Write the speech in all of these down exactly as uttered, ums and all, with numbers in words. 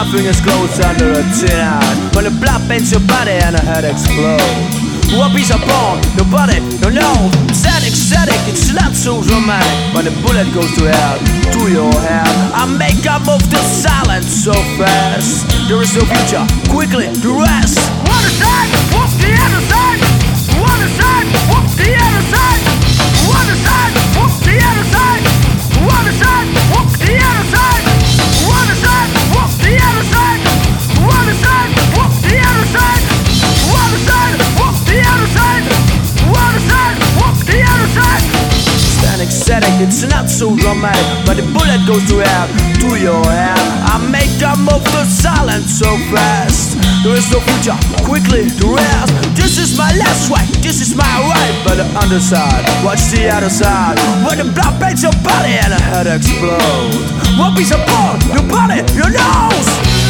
fingers closed under a tin iron. When the blood bends your body and the head explodes. What piece of bone? Nobody, no, no. Static, static, it's not so dramatic. When the bullet goes to hell, to your head, I make a move to silence so fast. There is no future, quickly, the rest. One side, whoop the other side. One side, whoop the other side. One side, whoop the other side. One side, whoop the other side. One side, whoop the other side. One side, whoop the other side. One side, whoop the other side. One side, whoop the other side. Static, static, it's not so dramatic. But the bullet goes to hell, to your head. I make a move to silence so fast. There is no future, quickly the rest. This is my left right, this is my right. But the underside, watch the other side. When the blood paints your body and the head explodes. One piece of bone, your body, your nose.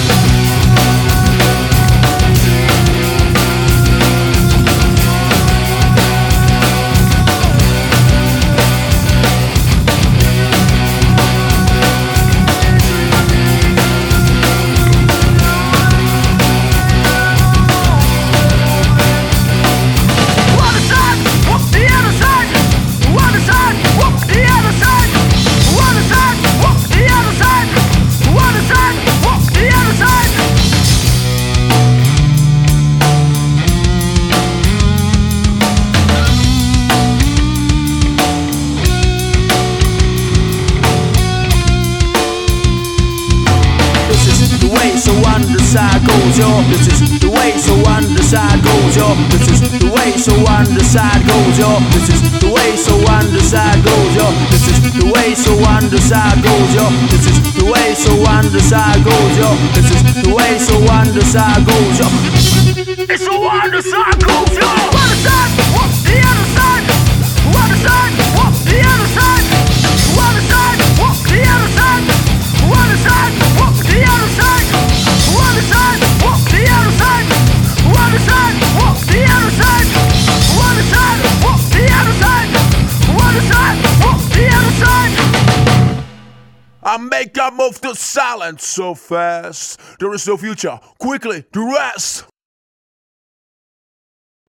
So on the side goes yo. This is the way. So on the side goes yo. This is the way. So on the side goes yo. This is the way. So on the side goes yo. This is the way. So on the side goes yo. This is the way. So on the side goes yo. This is the way. So on the side goes yo. It's so on the side goes yo. One side, whoop the other side. One side, whoop the other side. One side, whoop the other side. One side, whoop the other side. One side, whoop the other side. One side, whoop the other side. One side, whoop the other side. One side, whoop the other side. I make a move to silence so fast. There is no future, quickly the rest.